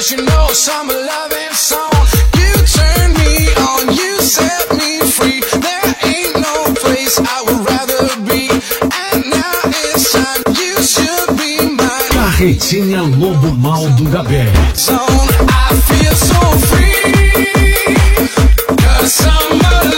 'cause you know summer loving song. You turn me on, you set me free. There ain't no place I would rather be. And now it's time, you should be mine. Carretinha Lobo Mal do Gabé. I feel so free, 'cause summer